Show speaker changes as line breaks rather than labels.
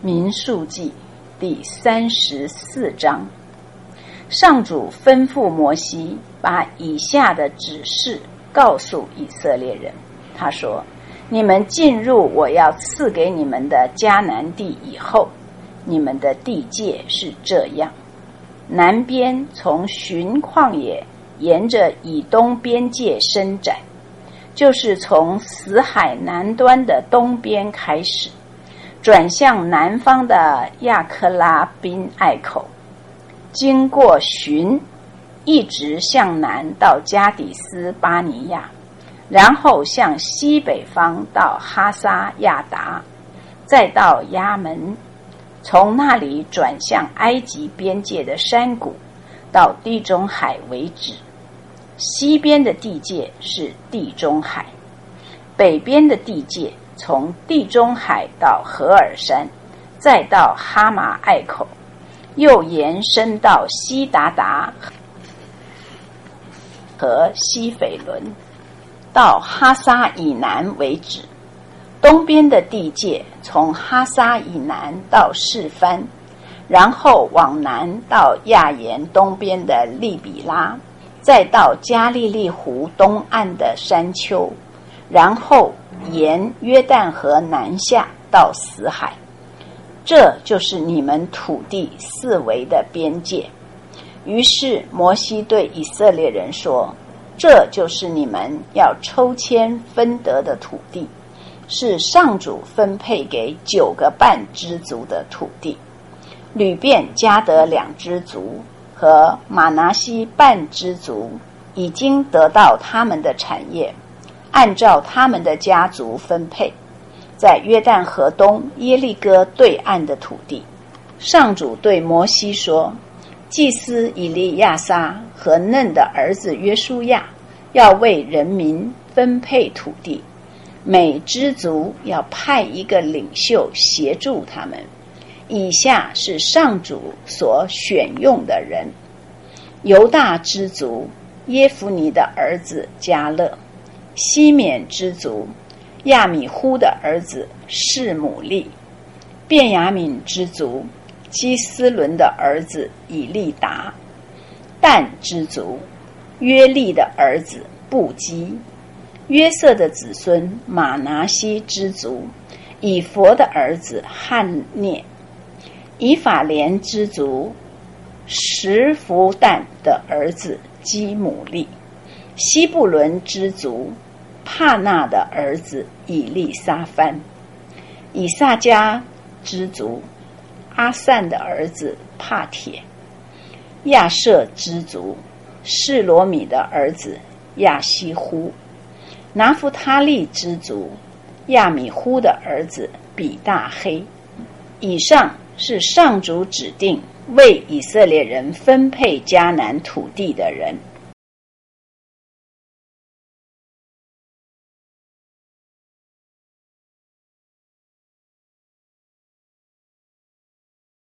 民数记第34章，上主吩咐摩西把以下的指示告诉以色列人。他说：你们进入我要赐给你们的迦南地以后，你们的地界是这样：南边从寻旷野沿着以东边界伸展，就是从死海南端的东边开始，转向南方的亚克拉宾隘口，经过寻，一直向南到加底斯巴尼亚，然后向西北方到哈撒亚达，再到亚门，从那里转向埃及边界的山谷，到地中海为止。西边的地界是地中海，北边的地界从地中海到何尔山，再到哈马隘口，又延伸到西达达和西斐伦，到哈撒以南为止。东边的地界从哈撒以南到示番，然后往南到亚延东边的利比拉，再到加利利湖东岸的山丘，然后沿约旦河南下到死海。这就是你们土地四围的边界。于是摩西对以色列人说：这就是你们要抽签分得的土地，是上主分配给9个半支族的土地。吕便、迦得2支族和玛拿西半支族已经得到他们的产业，按照他们的家族分配，在约旦河东耶利哥对岸的土地。上主对摩西说：祭司以利亚撒和嫩的儿子约书亚要为人民分配土地，每支族要派一个领袖协助他们。以下是上主所选用的人：犹大支族耶孚尼的儿子迦勒，西缅支族亚米忽的儿子示姆利，便雅悯支族基斯伦的儿子以利达，但支族约利的儿子布基，约瑟的子孙马拿西支族以弗的儿子汉涅，以法莲支族什弗但的儿子基姆利，西布伦支族帕纳的儿子以利沙番，以萨迦支族阿散的儿子帕铁，亚舍支族示罗米的儿子亚西呼，拿弗他利支族亚米忽的儿子比大黑。以上是上主指定为以色列人分配迦南土地的人。